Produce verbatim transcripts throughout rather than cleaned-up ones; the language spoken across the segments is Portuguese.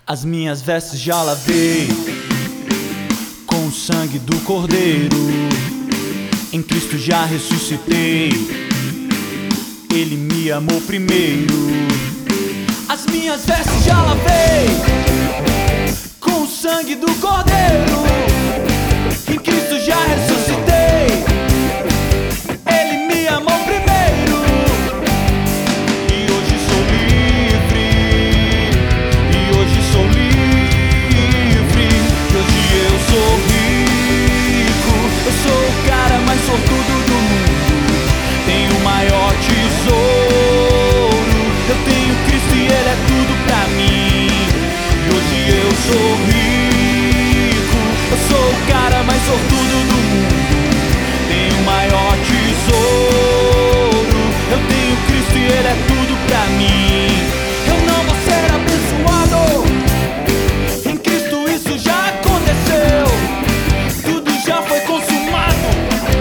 As minhas vestes já lavei com o sangue do Cordeiro. Em Cristo já ressuscitei, Ele me amou primeiro. As minhas vestes já lavei com o sangue do Cordeiro. Em Cristo já ressuscitei, Ele me amou primeiro. E hoje sou livre, e hoje sou livre. E hoje eu sou rico, eu sou o cara mais sortudo do mundo. Tenho o maior tesouro, eu tenho Cristo e Ele é tudo pra mim. E hoje eu sou rico, eu sou o cara mais sortudo do mundo. Tenho o maior tesouro, eu tenho Cristo e Ele é tudo pra mim. Eu não vou ser abençoado, em Cristo isso já aconteceu. Tudo já foi consumado,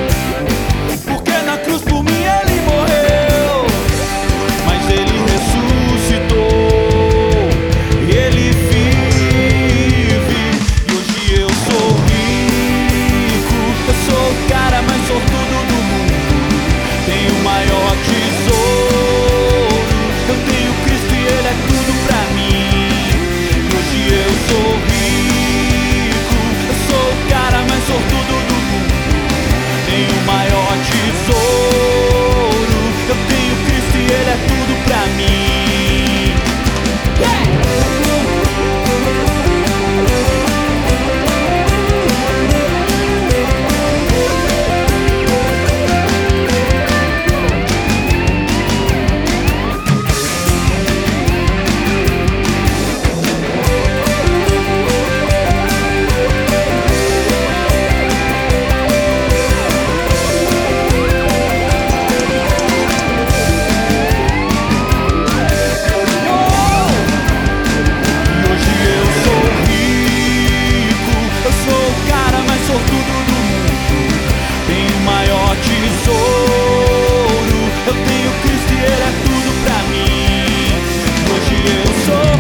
porque na cruz por mim Ele morreu. Mas Ele ressuscitou, Ele vive. E hoje eu sou rico, eu sou o cara mais sortudo do mundo. Tenho o maior tesouro, eu tenho Cristo e Ele é tudo pra mim. E hoje eu sou rico, eu sou o cara mais sortudo do mundo. Tenho o maior tesouro, eu tenho Cristo e Ele é tudo pra mim. Yeah!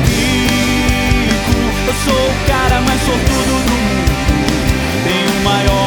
Sortudo do mundo, tenho o maior